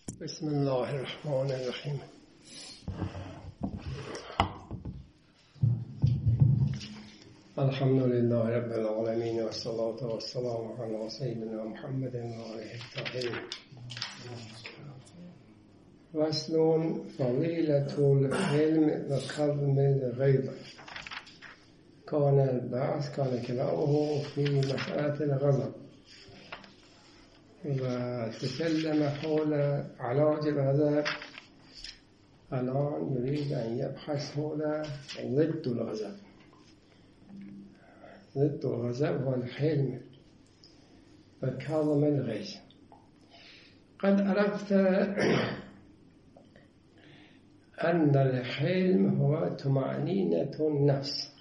بسم الله الرحمن الرحیم. الحمد لله رب العالمین و الصلاة و السلام علی سیدنا محمد و آله الطاهرین. فصل فضیلة الحلم و کظم الغیظ. كان البعث كان كلامه في مسألة الغضب، وتكلم حول علاج الغضب. الآن يريد أن يبحث حول ضد الغضب. ضد الغضب هو الحلم وكظم الغيظ. قد عرفت أن الحلم هو طمأنينة النفس.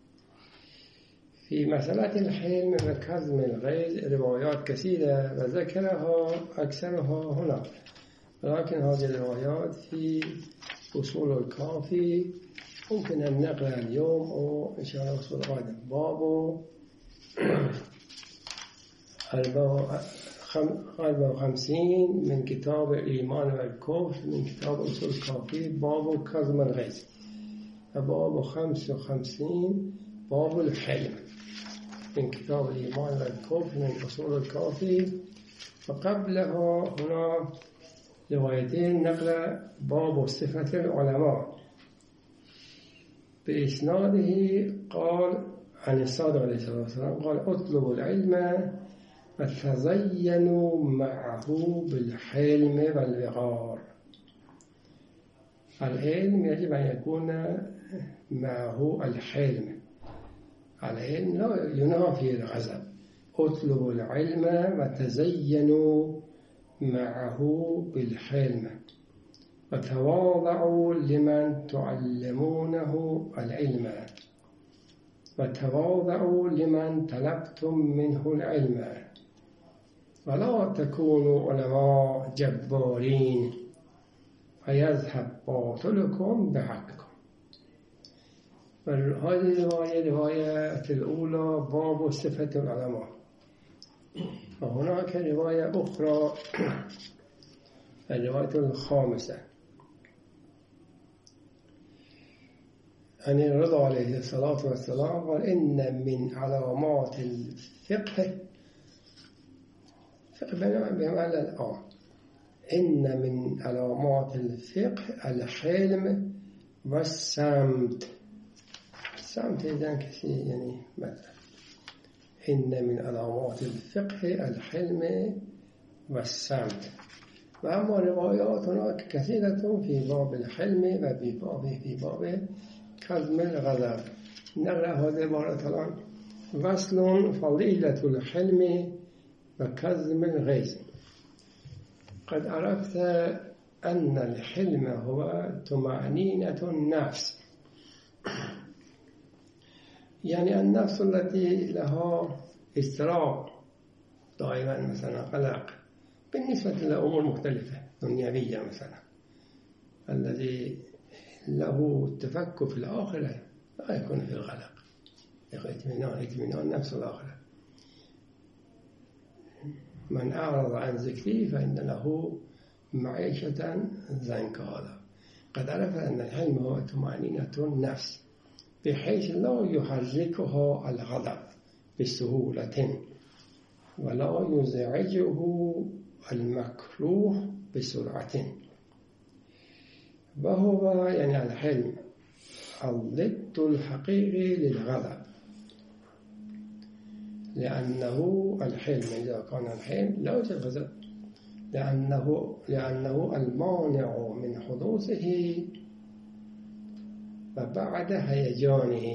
في مسألة الحلم وكظم الغيظ روايات كثيرة وذكرها أكثرها هنا، ولكن هذه الروايات في أصول الكافي ممكن أن نقرأ اليوم أو إن شاء الله أصول غدا. باب 54 من كتاب الإيمان والكفر من كتاب أصول الكافي، باب كظم الغيظ. وباب 55 باب الحلم من كتاب الإيمان والكفر من أصول الكافي. وقبلها هنا روايتين نقل باب صفة العلماء بإسناده. قال عن الصادق عليه الصلاة والسلام قال: اطلبوا العلم وتزينوا معه بالحلم والوقار. العلم يجب أن يكون معه الحلم. العلم لا ينافي الغضب. اطلبوا العلم وتزينوا معه بالحلم وتواضعوا لمن تعلمونه العلم وتواضعوا لمن طلبتم منه العلم ولا تكونوا علماء جبارين فيذهب باطلكم بحقكم. هذه رواية الأولى باب صفة العلماء. وهناك رواية أخرى الرواية الخامسة عن الرضا عليه الصلاة والسلام قال: إن من علامات الفقه بمعنى الآن إن من علامات الفقه الحلم والسمت. السمت إذن كثير يعني مثلا إن من علامات الفقه الحلم والسمت. وأما روايات هناك كثيرة في باب الحلم وفي باب كظم الغضب. نقرأ هذه العبارة الآن: فصل فضيلة الحلم وكظم الغيظ. قد عرفت أن الحلم هو طمأنينة النفس، يعني النفس التي لها اضطراب دائما، مثلا قلق بالنسبة لأمور مختلفة دنيوية، مثلا الذي له التفكر في الآخرة لا يكون في القلق، اطمئنان نفس الآخرة. من أعرض عن ذكري فإن له معيشة ضنكا. قد عرف أن الحلم هو طمأنينة النفس بحيث لا يحركها الغضب بسهولة ولا يزعجه المكروه بسرعة. وهو يعني الحلم الضد الحقيقي للغضب، لأنه الحلم إذا كان الحلم لا يوجد غضب، لأنه المانع من حدوثه وبعد هيجانه.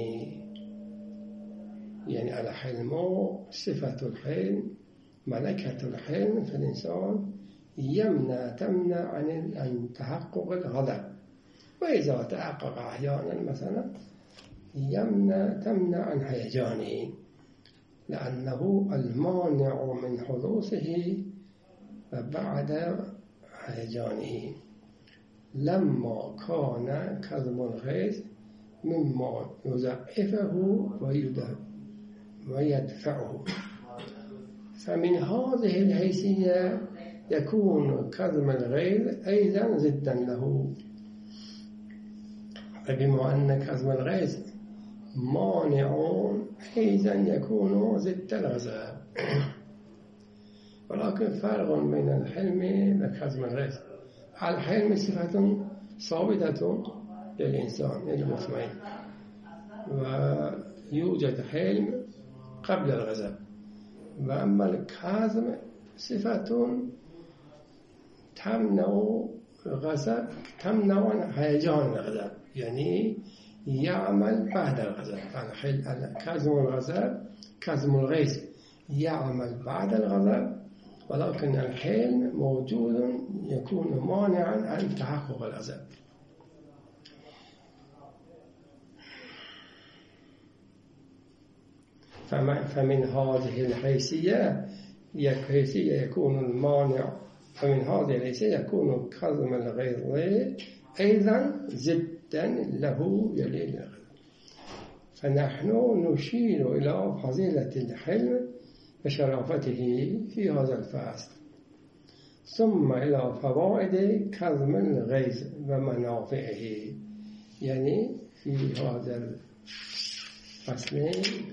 يعني الحلم صفة الحلم، ملكة الحلم في الإنسان تمنع عن تحقق الغضب، وإذا تحقق أحيانا مثلا تمنع عن هيجانه، لأنه المانع من حدوثه وبعد هيجانه. لما كان كظم الغيظ مما يضعفه ويدفعه. فمن هذه الحيثية يكون كظم الغيظ أيضا ضدا له. فبما أن كظم الغيظ مانع أيضا يكون ضد الغضب. ولكن فرق بين الحلم وكظم الغيظ. الحلم صفة ثابتة للإنسان المطمئن، ويوجد حلم قبل الغضب. وأما الكظم صفة تمنع الغضب، تمنع هيجان الغضب، يعني يعمل بعد الغضب. كظم الغضب كظم الغيظ يعمل بعد الغضب، ولكن الحلم موجود يكون مانعا عن تحقق الغضب. فمن هذه الحيثية يكون المانع، فمن هذه الحيثية يكون كظم الغيظ أيضا ضدا له يلي الغضب. فنحن نشير إلى فضيلة الحلم وشرافته في هذا الفصل، ثم إلى فوائد كظم الغيظ ومنافعه. يعني في هذا الفصل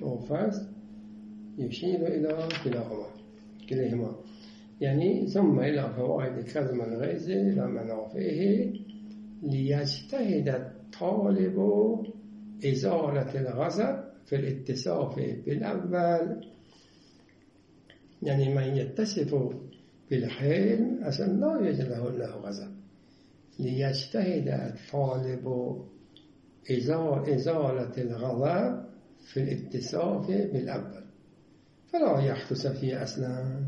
يشير إلى كلاهما، يعني ثم إلى فوائد كظم الغيظ ومنافعه ليجتهد الطالب إزالة الغضب في الاتصاف بالأول. يعني من يتصف بالحلم أصلا لا يوجد له غضب. ليجتهد الطالب إزالة الغضب في الاتصاف بالأول فلا يحدث فيه أصلا.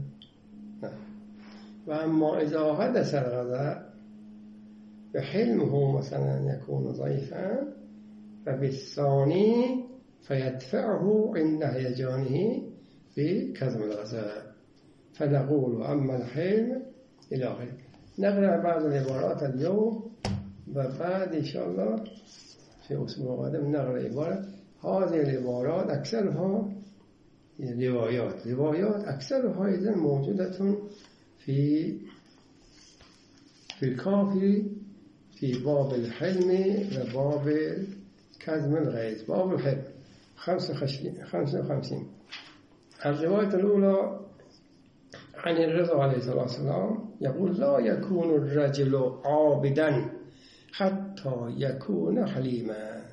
وأما إذا حدث الغضب بحلمه مثلا يكون ضعيفا، فبالثاني فيدفعه عند هيجانه بكظم الغضب. فنقول أما الحلم إلى آخره. نقرأ بعض العبارات اليوم، وبعد إن شاء الله في أسبوع قادم نقرأ عبارات. هذه العبارات أكثرها روايات أكثرها إذن موجودة في الكافي في باب الحلم وباب كظم الغيظ. باب الحلم 55. الرواية الأولى عن الرضا عليه الصلاة والسلام يقول: لا يكون الرجل عابدا حتى يكون حليما.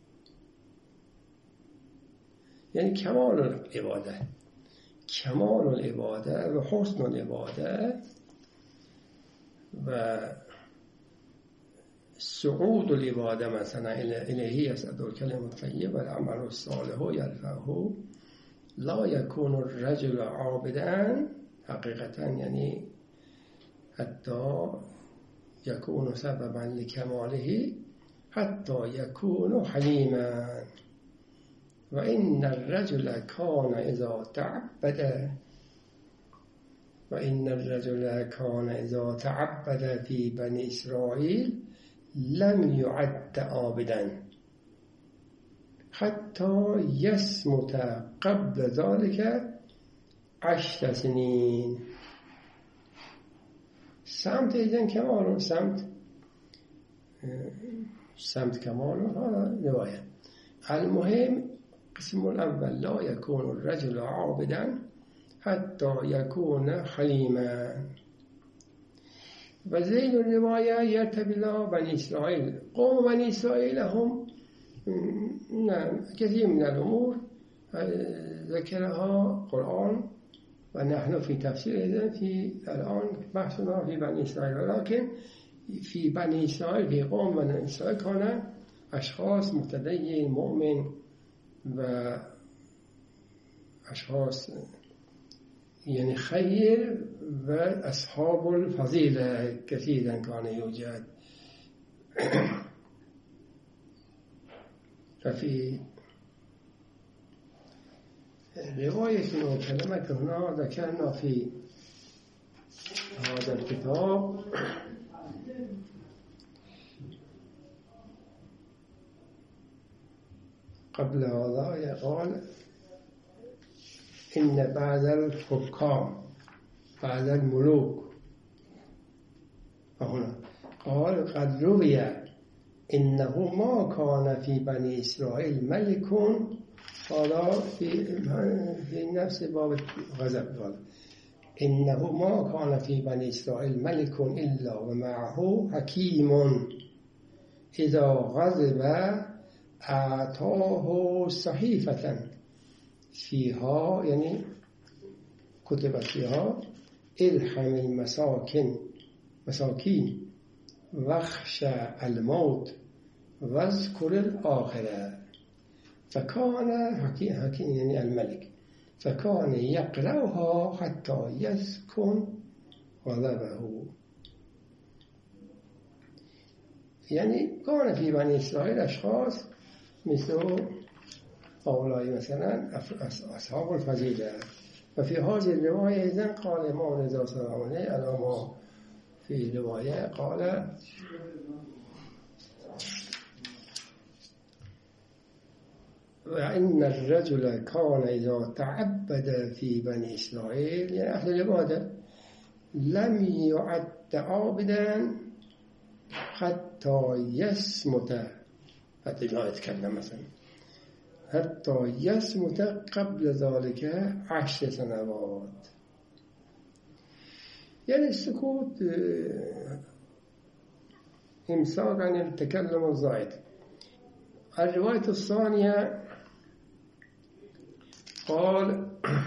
يعني كمال العبادة وحسن العبادة وسعود العبادة مثلا إليه يسعد الكلم الطيب والعمل الصالح يرفعه. لا يكون الرجل عابدا حقيقة، يعني حتى يكون سببا لكماله حتى يكون حليما. وإن الرجل كان إذا تعبد في بني إسرائيل لم يعد عابدا حتى يصمت قبل ذلك 10 سنين. سمت إذن كمال، سمت كمال. هذا رواية. المهم قسم الأول: لا يكون الرجل عابدا حتى يكون حليما. وزين الرواية يرتبي إلى بني إسرائيل. قوم بني إسرائيل هم كثير من الأمور ذكرها القرآن، ونحن في تفسير في الآن بحثنا في بني إسرائيل. ولكن في بني إسرائيل، في قوم بني إسرائيل، كان أشخاص متدين مؤمن وأشخاص يعني خير، وأصحاب الفضيلة كثيرا كان يوجد. ففي رواية وكلمة هنا ذكرنا في هذا الكتاب قبل هذا يقول: إن بعض الحكام، بعض الملوك هنا قال قد روي إنه ما كان في بني إسرائيل ملك قال في نفس باب غضب قال إنه ما كان في بني إسرائيل ملك إلا ومعه حكيم إذا غضب أعطاه صحيفة فيها يعني كتبت فيها ارحم المساكين واخشى الموت واذكر الآخرة فكان حكيم يعني الملك فكان يقرأها حتى يسكن غضبه. يعني كان في بني إسرائيل أشخاص مثل هؤلاء مثلا أصحاب الفضيلة. وفي هذه الرواية إذن قال الإمام رضا صلى الله عليه وسلم في الرواية قال وإن الرجل كان إذا تعبد في بني إسرائيل يعني أهل العبادة لم يعد عابدا حتى يصمت حتى لا يتكلم مثلا حتى يصمت قبل ذلك 10 سنوات. يعني السكوت إمساك عن التكلم الزائد. الرواية الثانية قال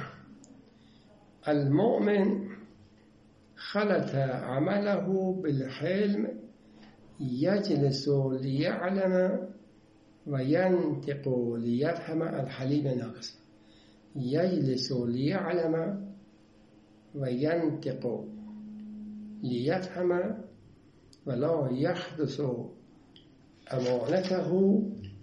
المؤمن خلط عمله بالحلم يجلس ليعلم وينطق ليفهم. الحليم ناقص يجلس ليعلم وينطق ليفهم ولا يحدث أمانته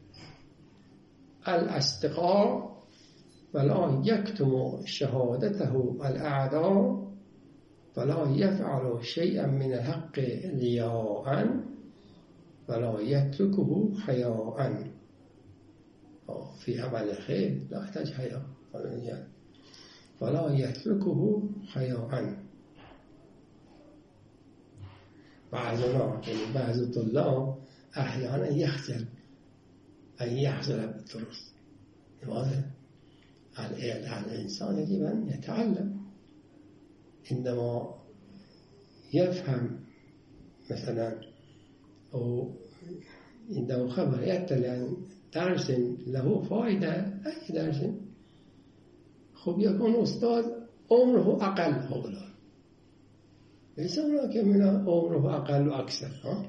الأصدقاء ولا يكتم شهادته الأعداء ولا يفعل شيئا من الحق رياء ولا يتركه حياء. في عمل الخير لا يحتاج حياء ولا يتركه حياء. بعضنا يعني بعض الطلاب أحيانا يخجل أن يحصل بالدرس. لماذا؟ الإنسان يجب أن يتعلم عندما يفهم مثلا أو عنده خبر يطلع عن درس له فائدة أي درس خب يكون أستاذ عمره أقل هؤلاء ليس هناك من عمره أقل وأكثر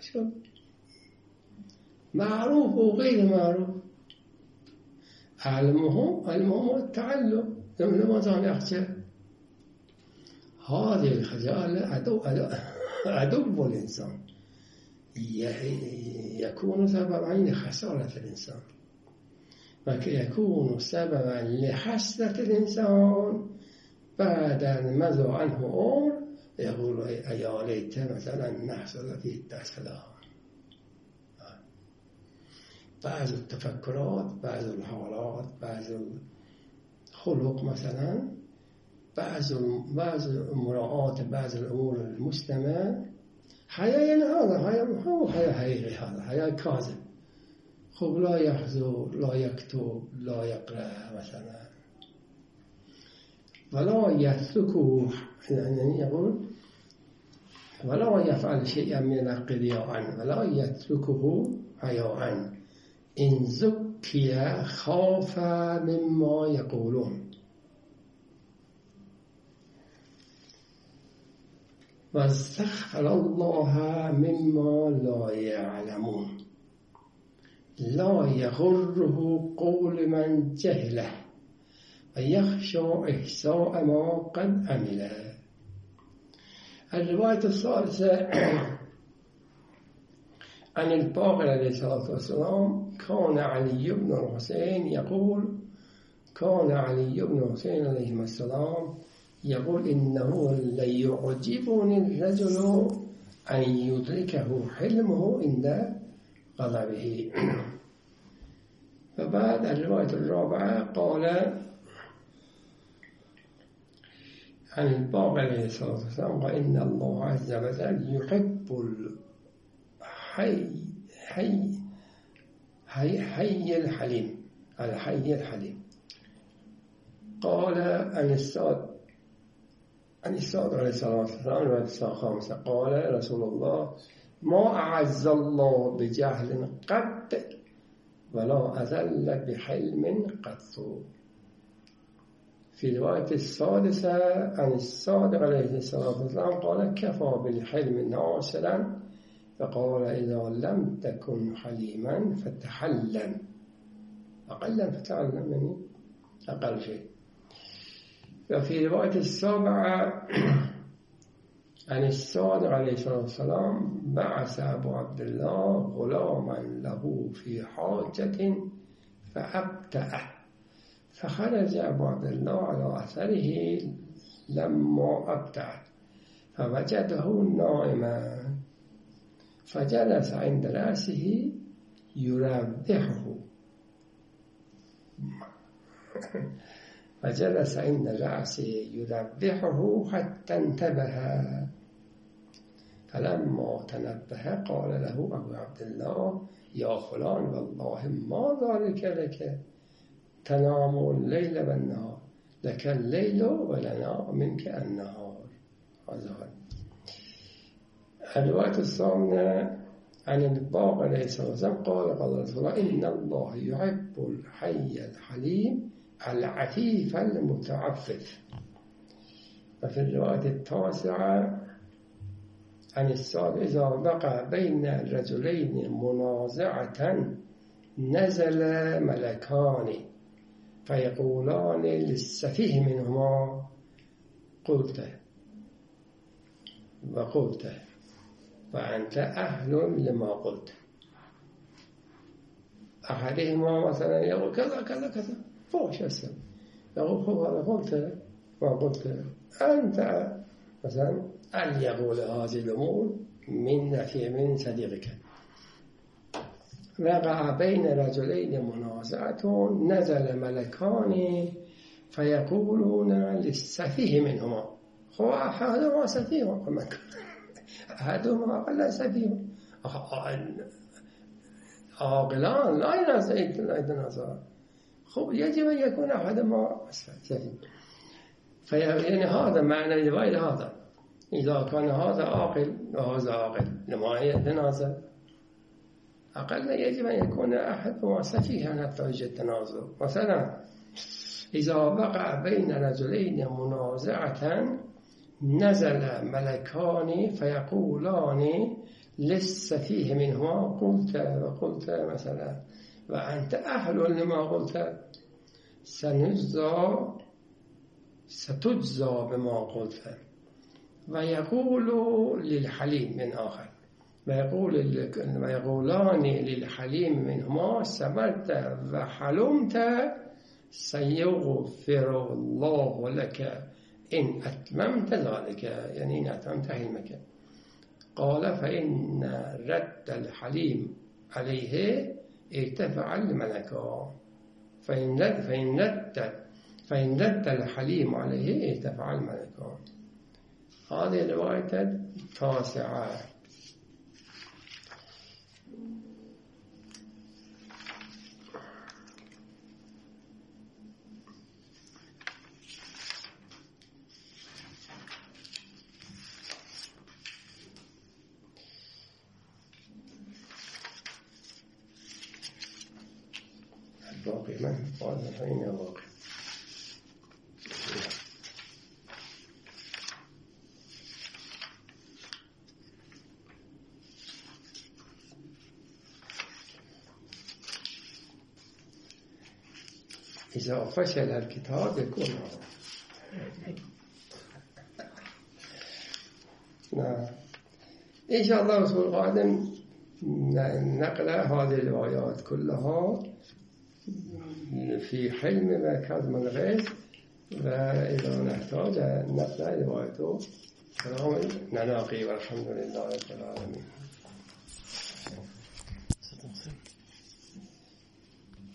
معروف وغير معروف. المهم التعلم لما كان يخشى هذه الخجالة عدو الإنسان يكون سببا لخسارة الإنسان ويكون سببا لحسرة الإنسان بعد أن مضى عنه عمر يقول يا ليت مثلا نحصل في السلام. بعض التفكرات بعض الحالات بعض الخلق مثلا بعض مراعاة بعض الأمور المسلمة حياة يعني هذا هو حياة حقيقي هذا حياة كاذب. خب لا يحضر لا يكتب لا يقرأ مثلا ولا يتركه يعني يقول ولا يفعل شيئا من الحق رياء ولا يتركه حياء إن زكي خاف مما يقولون واستغفر الله مما لا يعلمون لا يغره قول من جهله ويخشى إحساء ما قد عمل. الرواية الثالثة عن الباقر عليه الصلاة والسلام كان علي بن الحسين يقول كان علي بن الحسين عليه السلام يقول إنه ليعجبني الرجل أن يدركه حلمه عند غضبه. فبعد الرواية الرابعة قال عن الباقر عليه الصلاة والسلام قال إن الله عز وجل يحب حي الحليم، الحي الحليم. قال عن الصادق عليه الصلاة والسلام رواية الخامسة قال رسول الله ما أعز الله بجهل قط ولا أذل بحلم قط. في رواية السادسة عن الصادق عليه الصلاة والسلام قال كفى بالحلم ناصرا، فقال إذا لم تكن حليما فتحلم. أقلا فتعلم يعني أقل شيء. وفي رواية السابعة عن الصادق عليه الصلاة والسلام بعث أبو عبد الله غلاما له في حاجة فأبتأه، فخرج أبو عبد الله على أثره لما أبتأ فوجده نائما، فجلس عند رأسه يروحه فجلس عند رأسه يروحه حتى انتبه، فلما تنبه قال له أبو عبد الله يا فلان والله ما ذلك لك، تنام الليل والنهار، لك الليل ولنا منك النهار. هذا الرواية الثامنة عن الباقر عليه الصلاة والسلام قال قال رسول الله إن الله يحب الحي الحليم العفيف المتعفف. وفي الرواية التاسعة عن الصادق إذا وقع بين الرجلين منازعة نزل ملكان فيقولان للسفيه منهما قلت وقلت وأنت أهل لما قلت. أحدهما مثلا يقول كذا كذا كذا فوش السبب، يقول هذا قلت وقلت أنت مثلا أن يقول هذه الأمور من صديقك. وقع بين رجلين منازعة نزل ملكان فيقولون للسفيه منهما هو أحدهما سفيه أحدهما أقل سفيه. عاقلان لا يتنازع، خب يجب أن يكون أحدهما سفيه. يعني هذا معنى الرواية هذا، إذا كان هذا عاقل وهذا عاقل لما يتنازع أقل يجب أن يكون أحدهما سفيها حتى يوجد تنازع. مثلا إذا وقع بين رجلين منازعة نزل ملكان فيقولان للسفيه منهما قلت وقلت مثلا وأنت أهل لما قلت ستجزى بما قلت. ويقول للحليم من آخر ويقولان للحليم منهما صبرت وحلمت سيغفر الله لك إن أتممت ذلك، يعني إن أتممت حلمك. قال فإن رد الحليم عليه ارتفع الملكان، فإن رد الحليم عليه ارتفع الملكان. هذه الرواية التاسعة. الباقي من قال فإن الباقي إذا فشل الكتاب يكون نعم. إن شاء الله رسول القادم نقرأ هذه الروايات كلها في حلم وكظم الغيظ، وإذا نحتاج نقرأ روايته نلاقي والحمد لله رب العالمين.